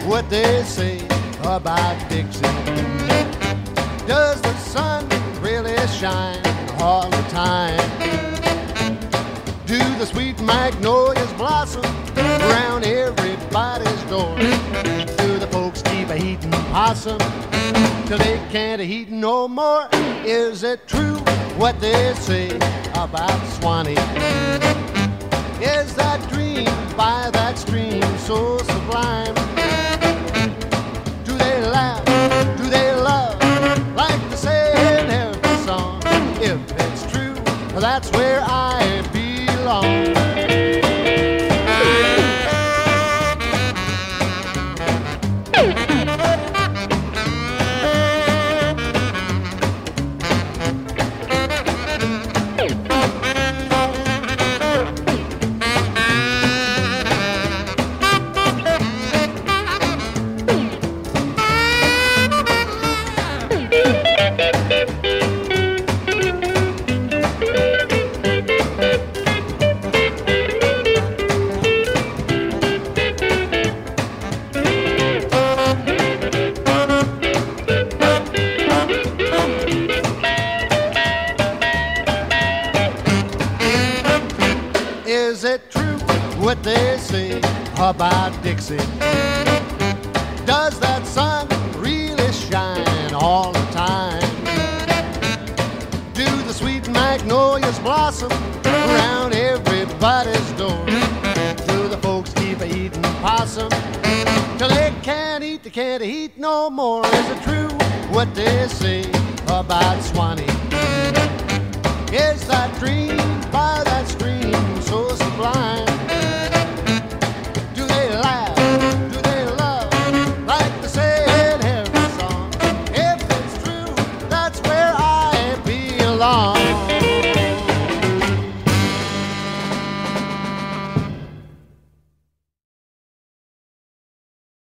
what they say about Dixie? Does the sun really shine all the time? Do the sweet magnolias blossom around everybody's door? Do the folks keep a-eatin' possum till they can't eat no more? Is it true what they say about Swanee? Is that dream by that stream so sublime? Do they laugh? Do they love? Like they say in every song. If it's true, that's where I belong. Is it true what they say about Dixie? Does that sun really shine all the time? Do the sweet magnolias blossom around everybody's door? Do the folks keep a-eatin' possum till they can't eat no more? Is it true what they say about Swanee? Is that dream by that stream so sublime? Do they laugh? Do they love? Like they say in every song. If it's true, that's where I belong.